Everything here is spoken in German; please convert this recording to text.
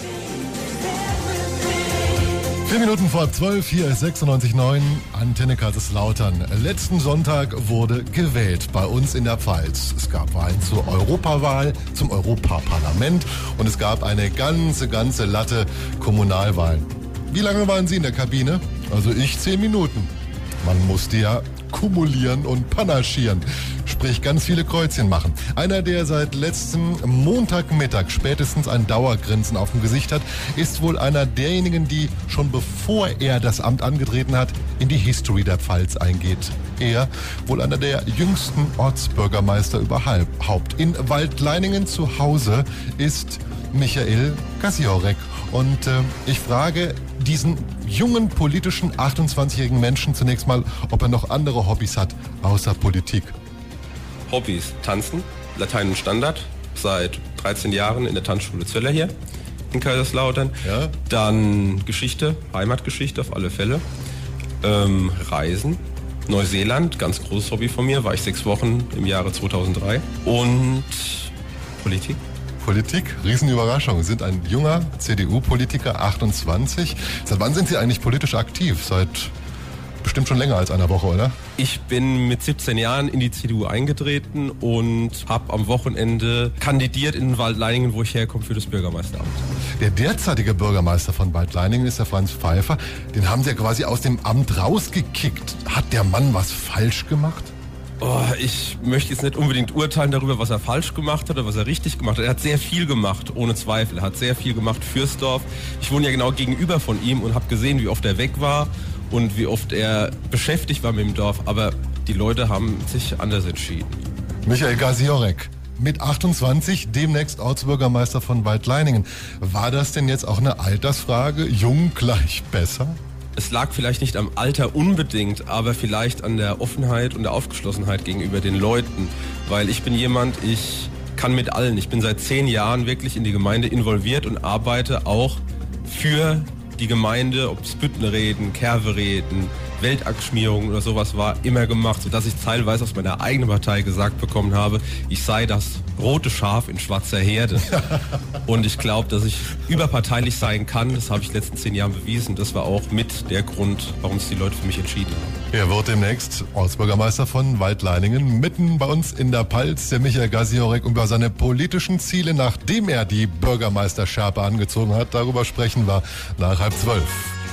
4 Minuten vor 12, hier ist 96.9, Antenne Kaiserslautern. Letzten Sonntag wurde gewählt bei uns in der Pfalz. Es gab Wahlen zur Europawahl, zum Europaparlament und es gab eine ganze Latte Kommunalwahlen. Wie lange waren Sie in der Kabine? Also ich 10 Minuten. Man musste ja kumulieren und panaschieren, sprich ganz viele Kreuzchen machen. Einer, der seit letzten Montagmittag spätestens ein Dauergrinsen auf dem Gesicht hat, ist wohl einer derjenigen, die schon bevor er das Amt angetreten hat, in die History der Pfalz eingeht. Er, wohl einer der jüngsten Ortsbürgermeister überhaupt. In Waldleiningen zu Hause ist Michael Gasiorek. Und ich frage diesen jungen politischen 28-jährigen Menschen zunächst mal, ob er noch andere Hobbys hat, außer Politik. Hobbys: Tanzen, Latein und Standard, seit 13 Jahren in der Tanzschule Zöller hier in Kaiserslautern. Ja. Dann Geschichte, Heimatgeschichte auf alle Fälle. Reisen, Neuseeland, ganz großes Hobby von mir, war ich 6 Wochen im Jahre 2003. Und Politik. Politik, Riesenüberraschung. Sie sind ein junger CDU-Politiker, 28. Seit wann sind Sie eigentlich politisch aktiv? Seit bestimmt schon länger als einer Woche, oder? Ich bin mit 17 Jahren in die CDU eingetreten und habe am Wochenende kandidiert in Waldleiningen, wo ich herkomme, für das Bürgermeisteramt. Der derzeitige Bürgermeister von Waldleiningen ist der Franz Pfeiffer. Den haben Sie ja quasi aus dem Amt rausgekickt. Hat der Mann was falsch gemacht? Ich möchte jetzt nicht unbedingt urteilen darüber, was er falsch gemacht hat oder was er richtig gemacht hat. Er hat sehr viel gemacht, ohne Zweifel. Er hat sehr viel gemacht fürs Dorf. Ich wohne ja genau gegenüber von ihm und habe gesehen, wie oft er weg war und wie oft er beschäftigt war mit dem Dorf. Aber die Leute haben sich anders entschieden. Michael Gasiorek, mit 28, demnächst Ortsbürgermeister von Waldleiningen. War das denn jetzt auch eine Altersfrage? Jung gleich besser? Es lag vielleicht nicht am Alter unbedingt, aber vielleicht an der Offenheit und der Aufgeschlossenheit gegenüber den Leuten. Weil ich bin jemand, ich kann mit allen. Ich bin seit 10 Jahren wirklich in die Gemeinde involviert und arbeite auch für die Gemeinde, ob es Büttenreden, Kervereden, Weltaktschmierungen oder sowas war, immer gemacht, sodass ich teilweise aus meiner eigenen Partei gesagt bekommen habe, ich sei das rote Schaf in schwarzer Herde. Und ich glaube, dass ich überparteilich sein kann, das habe ich in den letzten 10 Jahren bewiesen. Das war auch mit der Grund, warum es die Leute für mich entschieden haben. Er wird demnächst Ortsbürgermeister von Waldleiningen, mitten bei uns in der Pfalz, der Michael Gasiorek, über seine politischen Ziele, nachdem er die Bürgermeisterschärpe angezogen hat. Darüber sprechen wir nach 11:30.